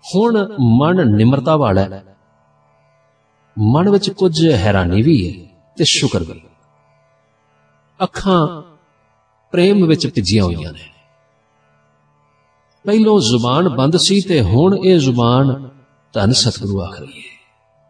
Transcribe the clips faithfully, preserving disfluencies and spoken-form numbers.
हुण मन निमरता वाला है, मन विच कुछ हैरानी भी है ते शुक्र भी। अखां प्रेम विच भिजियां होईयां ने। पहलों जुबान बंद सी ते हुण ये जुबान धन सतगुरु आख रही है।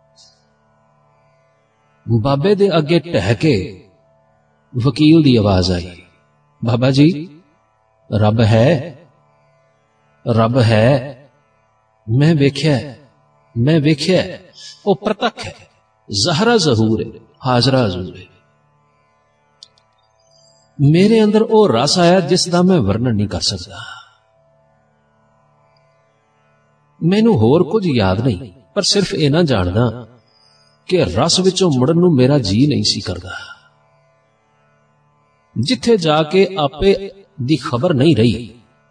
बाबे दे अगे ढह के वकील दी आवाज आई, बाबा जी रब है, रब है, मैं वेख्या, मैं वेख्या, वो प्रतख है, ज़हरा ज़हूर है, हाजरा हजूर है। मेरे अंदर वो रस आया जिसका मैं वर्णन नहीं कर सकता। मैनू होर कुछ याद नहीं, पर सिर्फ इना जानदा कि रस विचों मुड़न नूं मेरा जी नहीं सी करदा। जिथे जाके आपे दी खबर नहीं रही,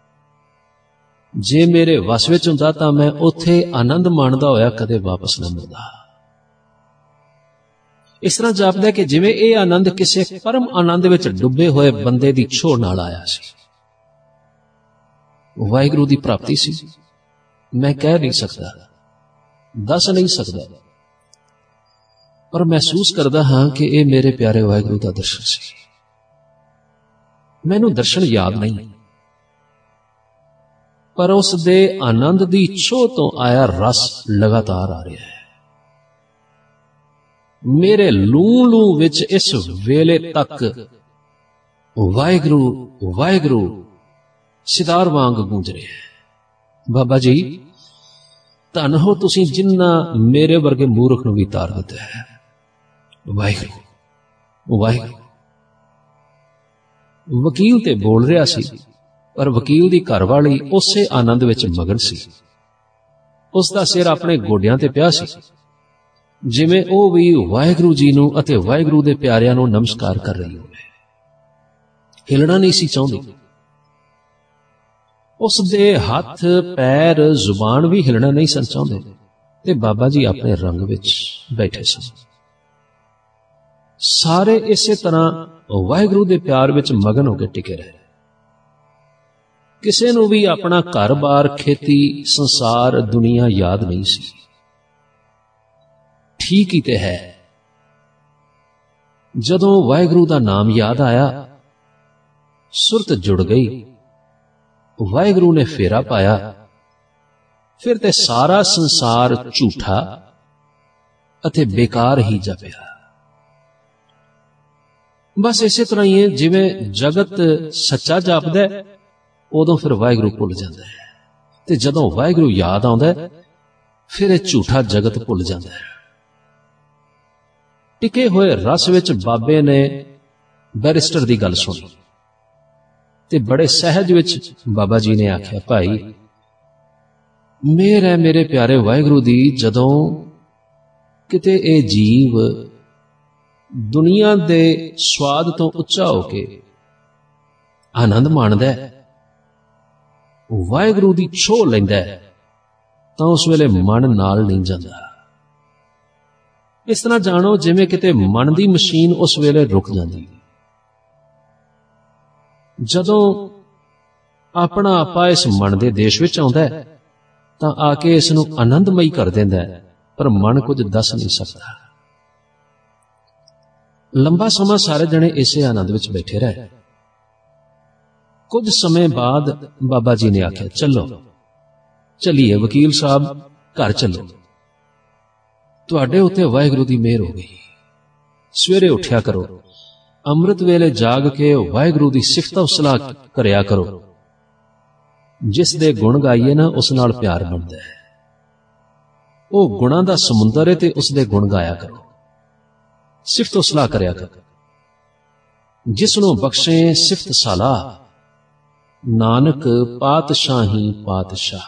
जे मेरे वस विच हुंदा तां मैं उत्थे आनंद माणदा होया कदे वापस ना मुड़दा। इस तरह जापदा कि जिवें ये आनंद किसी परम आनंद विच डुबे हुए बंदे दी छोड़ नाल आया सी। वाहिगुरू दी प्राप्ति सी। मैं कह नहीं सकता, दस नहीं सकता, पर महसूस करदा हां कि यह मेरे प्यारे वाहिगुरू दा दर्शन सी। मैनू दर्शन याद नहीं, पर उस दे आनंद दी छोह तो आया रस लगातार आ रहा है। मेरे लू लू विच इस वेले तक वाहिगुरू वाहिगुरू सितार वांग गूंज रहे हैं। बाबा जी धन हो तुसीं जिन्ना मेरे वर्गे मूर्ख नूं भी तार दिता है। वाहिगुरू वाहिगुरू। वकील ते बोल रहा सी, पर वकील दी घरवाली उसे आनंद विच मगन सी। उसदा सिर अपने गोडियां ते पिया सी, जिवें ओ भी वाहिगुरू जी नूं अते वाहिगुरू दे प्यारिआं नूं नमस्कार कर रही होवे। हिलना नहीं सी चाहुंदी। उस दे हथ पैर जुबान भी हिलना नहीं सन चाहुंदे ते बाबा जी अपने रंग विच बैठे सन। सारे इसे तरह वाहिगुरू दे प्यार विच मगन होकर टिके रहे। किसे नूं भी अपना घर बार खेती संसार दुनिया याद नहीं सी। ठीक ही ते है, जदों वाहिगुरू दा नाम याद आया सुरत जुड़ गई। वाहिगुरू ने फेरा पाया, फिर ते सारा संसार झूठा अते बेकार ही जापिया। बस इसे तरह ही है, जिवें जगत सच्चा जापदा है उदों फिर वाहिगुरू भुल जाता है, ते जदों वाहिगुरू याद आउंदा है फिर यह झूठा जगत भुल जाता है। टिके हुए रस विच बाबे ने बैरिस्टर दी गल सुनी ते बड़े सहज विच बाबा जी ने आख्या, भाई मेर है मेरे प्यारे वाहिगुरू दी, जदों किते ए जीव दुनिया दे स्वाद तो उच्चा होके आनंद माणदा है, वाहिगुरू दी छोह लैंदा है, तां उस वेले मन नाल नहीं जांदा। इस तरह जानो जिवें किते मन दी मशीन उस वेले रुक जांदी। जदों अपना आपा इस मन दे देश विच आउंदा है तां आके इस नूं आनंदमई कर दिंदा है, पर मन कुछ दस नहीं सकता। लंबा समा सारे जने इसे आनंद विच बैठे रहे। कुछ समय बाद बाबा जी ने आख्या, चलो चलिए वकील साहब घर चलो, तुहाडे उत्ते वाहिगुरू दी मेहर हो गई। सवेरे उठ्या करो, अमृत वेले जाग के वाहिगुरू दी सिफत सलाह करया करो। जिस दे गुण गाइए ना उस नाल प्यार बनदा है। वो गुणां दा समुंदर है ते उस दे गुण गाया करो, सिफत सलाह करया करो। जिसनों बख्शे सिफत सलाह नानक पातशाही पातशाह।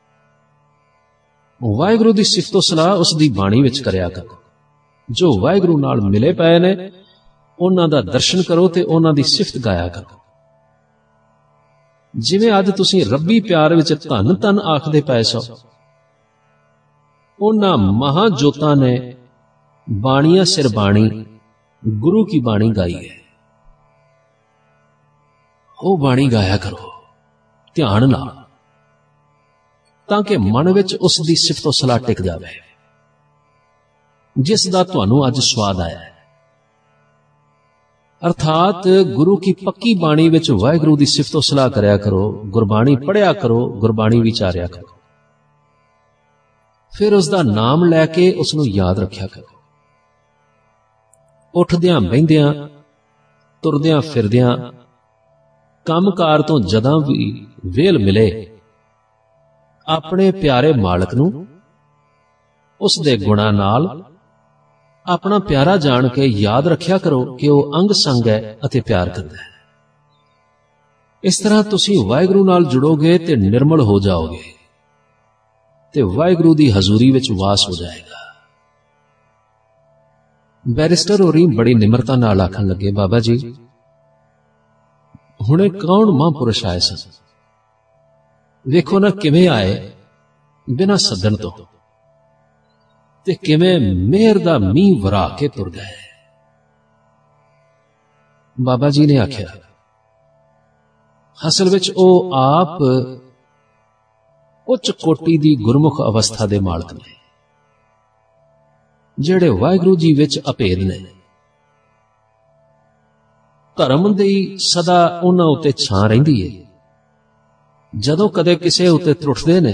वाहिगुरू दी सिफत सलाह उस दी बाणी विच करया करो। जो वाहिगुरू नाल मिले पए ने उन्हां दा दर्शन करो ते उन्हां दी सिफत गाया करो। जिवें अज तुसीं रब्बी प्यार विच धन धन आखदे पए सो, उन्हां महाजोतां ने बाणियां सिर बाणी गुरु की बाणी गाई है। वो बाणी गाया करो ध्यान नाल, ਤਾਂ ਕਿ ਮਨ ਵਿੱਚ ਉਸ ਦੀ ਸਿਫਤੋ ਸਲਾਹ ਟਿਕ ਜਾਵੇ ਜਿਸ ਦਾ ਤੁਹਾਨੂੰ ਅੱਜ ਸਵਾਦ ਆਇਆ ਹੈ। ਅਰਥਾਤ ਗੁਰੂ ਕੀ ਪੱਕੀ ਬਾਣੀ ਵਿੱਚ ਵਾਹਿਗੁਰੂ ਦੀ ਸਿਫਤੋ ਸਲਾਹ ਕਰਿਆ ਕਰੋ, ਗੁਰਬਾਣੀ ਪੜ੍ਹਿਆ ਕਰੋ, ਗੁਰਬਾਣੀ ਵਿਚਾਰਿਆ ਕਰੋ, ਫਿਰ ਉਸ ਦਾ ਨਾਮ ਲੈ ਕੇ ਉਸ ਨੂੰ ਯਾਦ ਰੱਖਿਆ ਕਰੋ। ਉੱਠਦਿਆਂ ਬਹਿੰਦਿਆਂ, ਤੁਰਦਿਆਂ ਫਿਰਦਿਆਂ, ਕੰਮਕਾਰ ਤੋਂ ਜਦੋਂ ਵੀ ਵੇਲ ਮਿਲੇ ਆਪਣੇ ਪਿਆਰੇ ਮਾਲਕ ਨੂੰ ਉਸ ਦੇ ਗੁਣਾਂ ਨਾਲ ਆਪਣਾ ਪਿਆਰਾ ਜਾਣ ਕੇ ਯਾਦ ਰੱਖਿਆ ਕਰੋ ਕਿ ਉਹ ਅੰਗ ਸੰਗ ਹੈ ਅਤੇ ਪਿਆਰ ਕਰਦਾ ਹੈ। ਇਸ ਤਰ੍ਹਾਂ ਤੁਸੀਂ ਵਾਹਿਗੁਰੂ ਨਾਲ ਜੁੜੋਗੇ ਤੇ ਨਿਰਮਲ ਹੋ ਜਾਓਗੇ ਤੇ ਵਾਹਿਗੁਰੂ ਦੀ ਹਜ਼ੂਰੀ ਵਿੱਚ ਵਾਸ ਹੋ ਜਾਏਗਾ। ਬੈਰਿਸਟਰ ਹੋਰੀ ਬੜੀ ਨਿਮਰਤਾ ਨਾਲ ਆਖਣ ਲੱਗੇ, ਬਾਬਾ ਜੀ ਹੁਣੇ ਕੌਣ ਮਹਾਂਪੁਰਸ਼ ਆਏ ਸਨ, ਵੇਖੋ ਨਾ ਕਿਵੇਂ ਆਏ ਬਿਨਾਂ ਸੱਦਣ ਤੋਂ, ਤੇ ਕਿਵੇਂ ਮਿਹਰ ਦਾ ਮੀਂਹ ਵਰਾ ਕੇ ਤੁਰ ਗਏ। ਬਾਬਾ ਜੀ ਨੇ ਆਖਿਆ, ਅਸਲ ਵਿੱਚ ਉਹ ਆਪ ਉੱਚ ਕੋਟੀ ਦੀ ਗੁਰਮੁਖ ਅਵਸਥਾ ਦੇ ਮਾਲਕ ਨੇ, ਜਿਹੜੇ ਵਾਹਿਗੁਰੂ ਜੀ ਵਿੱਚ ਅਭੇਦ ਨੇ। ਧਰਮ ਦੀ ਸਦਾ ਉਹਨਾਂ ਉੱਤੇ ਛਾਂ ਰਹਿੰਦੀ ਹੈ। ਜਦੋਂ ਕਦੇ ਕਿਸੇ ਉੱਤੇ ਟੁੱਟਦੇ ਨੇ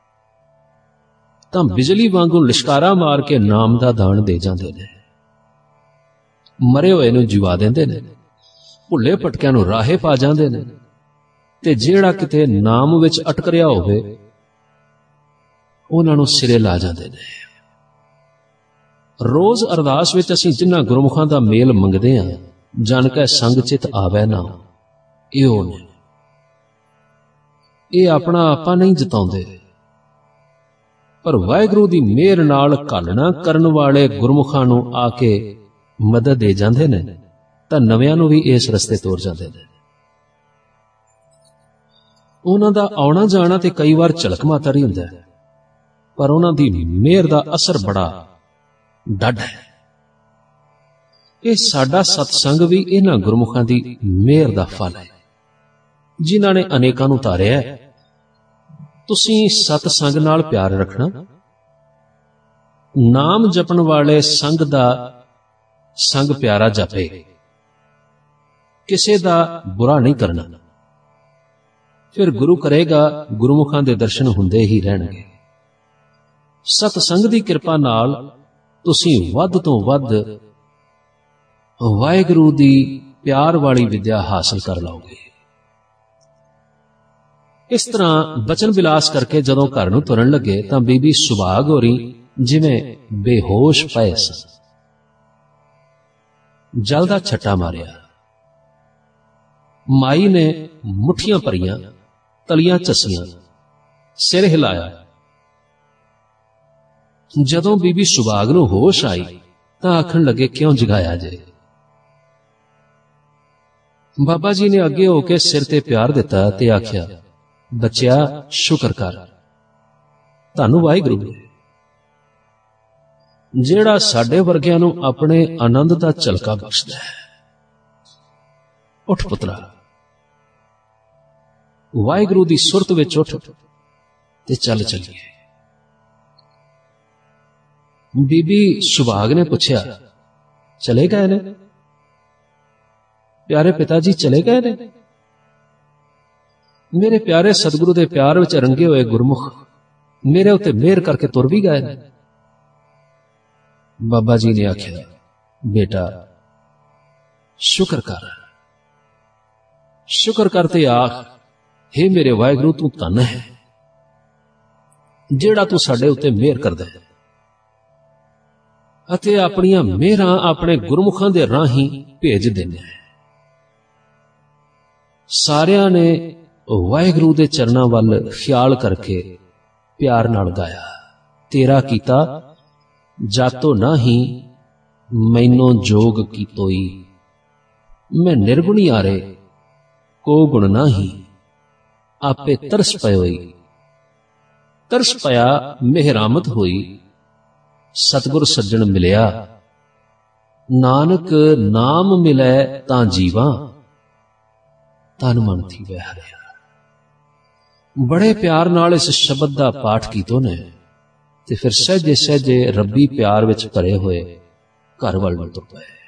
ਤਾਂ ਬਿਜਲੀ ਵਾਂਗੂ ਲਿਸ਼ਕਾਰਾ ਮਾਰ ਕੇ ਨਾਮ ਦਾ ਦਾਨ ਦੇ ਜਾਂਦੇ ਨੇ। ਮਰੇ ਹੋਏ ਨੂੰ ਜਿਵਾ ਦਿੰਦੇ ਨੇ, ਭੁੱਲੇ ਭਟਕਿਆਂ ਨੂੰ ਰਾਹੇ ਪਾ ਜਾਂਦੇ ਨੇ, ਤੇ ਜਿਹੜਾ ਕਿਤੇ ਨਾਮ ਵਿੱਚ ਅਟਕ ਰਿਹਾ ਹੋਵੇ ਉਹਨਾਂ ਨੂੰ ਸਿਰੇ ਲਾ ਜਾਂਦੇ ਨੇ। ਰੋਜ਼ ਅਰਦਾਸ ਵਿੱਚ ਅਸੀਂ ਜਿਨ੍ਹਾਂ ਗੁਰਮੁਖਾਂ ਦਾ ਮੇਲ ਮੰਗਦੇ ਹਾਂ, ਜਨ ਕੈ ਸੰਗ ਚਿਤ ਆਵੈ ਨਾ, ਇਹ ਉਹ ਨੇ। ਇਹ ਆਪਣਾ ਆਪਾ ਨਹੀਂ ਜਤਾਉਂਦੇ, ਪਰ ਵਾਹਿਗੁਰੂ ਦੀ ਮਿਹਰ ਨਾਲ ਘਾਲਣਾ ਕਰਨ ਵਾਲੇ ਗੁਰਮੁਖਾਂ ਨੂੰ ਆ ਕੇ ਮਦਦ ਦੇ ਜਾਂਦੇ ਨੇ, ਤਾਂ ਨਵਿਆਂ ਨੂੰ ਵੀ ਇਸ ਰਸਤੇ ਤੋਰ ਜਾਂਦੇ ਨੇ। ਉਹਨਾਂ ਦਾ ਆਉਣਾ ਜਾਣਾ ਤੇ ਕਈ ਵਾਰ ਝਲਕ ਮਾਤਰ ਹੀ ਹੁੰਦਾ ਹੈ, ਪਰ ਉਹਨਾਂ ਦੀ ਮਿਹਰ ਦਾ ਅਸਰ ਬੜਾ ਡੱਢ ਹੈ। ਇਹ ਸਾਡਾ ਸਤਸੰਗ ਵੀ ਇਹਨਾਂ ਗੁਰਮੁਖਾਂ ਦੀ ਮਿਹਰ ਦਾ ਫਲ ਹੈ, ਜਿਨ੍ਹਾਂ ਨੇ ਅਨੇਕਾਂ ਨੂੰ ਤਾਰਿਆ। ਤੁਸੀਂ ਸਤਸੰਗ ਨਾਲ ਪਿਆਰ ਰੱਖਣਾ, ਨਾਮ ਜਪਣ ਵਾਲੇ ਸੰਗ ਦਾ ਸੰਗ ਪਿਆਰਾ ਜਪੇ, ਕਿਸੇ ਦਾ ਬੁਰਾ ਨਹੀਂ ਕਰਨਾ, ਫਿਰ ਗੁਰੂ ਕਰੇਗਾ ਗੁਰਮੁਖਾਂ ਦੇ ਦਰਸ਼ਨ ਹੁੰਦੇ ਹੀ ਰਹਿਣਗੇ। ਸਤਸੰਗ ਦੀ ਕਿਰਪਾ ਨਾਲ ਤੁਸੀਂ ਵੱਧ ਤੋਂ ਵੱਧ ਵਾਹਿਗੁਰੂ ਦੀ ਪਿਆਰ ਵਾਲੀ ਵਿਦਿਆ ਹਾਸਲ ਕਰ ਲਓਗੇ। ਇਸ ਤਰ੍ਹਾਂ ਬਚਨ ਵਿਲਾਸ ਕਰਕੇ ਜਦੋਂ ਘਰ ਨੂੰ ਤੁਰਨ ਲੱਗੇ ਤਾਂ ਬੀਬੀ ਸੁਭਾਗ ਹੋਰੀ ਜਿਵੇਂ ਬੇਹੋਸ਼ ਪਏ ਸਨ। ਜਲ ਦਾ ਛੱਟਾ ਮਾਰਿਆ, ਮਾਈ ਨੇ ਮੁੱਠੀਆਂ ਭਰੀਆਂ, ਤਲੀਆਂ ਝੱਸੀਆਂ, ਸਿਰ ਹਿਲਾਇਆ। ਜਦੋਂ ਬੀਬੀ ਸੁਭਾਗ ਨੂੰ ਹੋਸ਼ ਆਈ ਤਾਂ ਆਖਣ ਲੱਗੇ, ਕਿਉਂ ਜਗਾਇਆ ਜੇ? ਬਾਬਾ ਜੀ ਨੇ ਅੱਗੇ ਹੋ ਕੇ ਸਿਰ ਤੇ ਪਿਆਰ ਦਿੱਤਾ ਤੇ ਆਖਿਆ, ਬੱਚਿਆ ਸ਼ੁਕਰ ਕਰ, ਤੁਹਾਨੂੰ ਵਾਹਿਗੁਰੂ ਜਿਹੜਾ ਸਾਡੇ ਵਰਗਿਆਂ ਨੂੰ ਆਪਣੇ ਆਨੰਦ ਦਾ ਝਲਕਾ ਬਖਸ਼ਦਾ ਹੈ। ਉੱਠ ਪੁੱਤਰਾ, ਵਾਹਿਗੁਰੂ ਦੀ ਸੁਰਤ ਵਿੱਚ ਉੱਠ ਤੇ ਚੱਲ ਚੱਲੀਏ। ਬੀਬੀ ਸੁਭਾਗ ਨੇ ਪੁੱਛਿਆ, ਚਲੇ ਗਏ ਨੇ? ਪਿਆਰੇ ਪਿਤਾ ਜੀ ਚਲੇ ਗਏ ਨੇ? ਮੇਰੇ ਪਿਆਰੇ ਸਤਿਗੁਰੂ ਦੇ ਪਿਆਰ ਵਿੱਚ ਰੰਗੇ ਹੋਏ ਗੁਰਮੁਖ ਮੇਰੇ ਉੱਤੇ ਮਿਹਰ ਕਰਕੇ ਤੁਰ ਵੀ ਗਏ ਨੇ। ਬਾਬਾ ਜੀ ਨੇ ਆਖਿਆ, ਬੇਟਾ ਸ਼ੁਕਰ ਕਰ, ਸ਼ੁਕਰ ਕਰਤੇ ਆਖ, ਹੇ ਮੇਰੇ ਵਾਹਿਗੁਰੂ ਤੂੰ ਧੰਨ ਹੈ ਜਿਹੜਾ ਤੂੰ ਸਾਡੇ ਉੱਤੇ ਮਿਹਰ ਕਰਦਾ ਹੈ ਅਤੇ ਆਪਣੀਆਂ ਮਿਹਰਾਂ ਆਪਣੇ ਗੁਰਮੁਖਾਂ ਦੇ ਰਾਹੀਂ ਭੇਜ ਦਿੰਦਾ ਹੈ। ਸਾਰਿਆਂ ਨੇ ਵਾਹਿਗੁਰੂ ਦੇ ਚਰਨਾਂ ਵੱਲ ਖਿਆਲ ਕਰਕੇ ਪਿਆਰ ਨਾਲ ਗਾਇਆ, ਤੇਰਾ ਕੀਤਾ ਜਾਤੋ ਨਾਹੀ ਮੈਨੂੰ ਜੋਗ ਕੀਤੋਈ, ਮੈਂ ਨਿਰਗੁਣੀ ਆਰੇ ਕੋ ਗੁਣ ਨਾਹੀ, ਆਪੇ ਤਰਸ ਪਇਓਈ, ਤਰਸ ਪਿਆ ਮਿਹਰਾਮਤ ਹੋਈ, ਸਤਿਗੁਰ ਸੱਜਣ ਮਿਲਿਆ, ਨਾਨਕ ਨਾਮ ਮਿਲੈ ਤਾਂ ਜੀਵਾਂ, ਤਨ ਮਨ ਥੀ ਵਹਿ ਹਰਿਆ। बड़े प्यार नाल इस शब्द का पाठ कीतो ने ते फिर सहजे सहजे रब्बी प्यार विच भरे हुए घर वल तुर पए।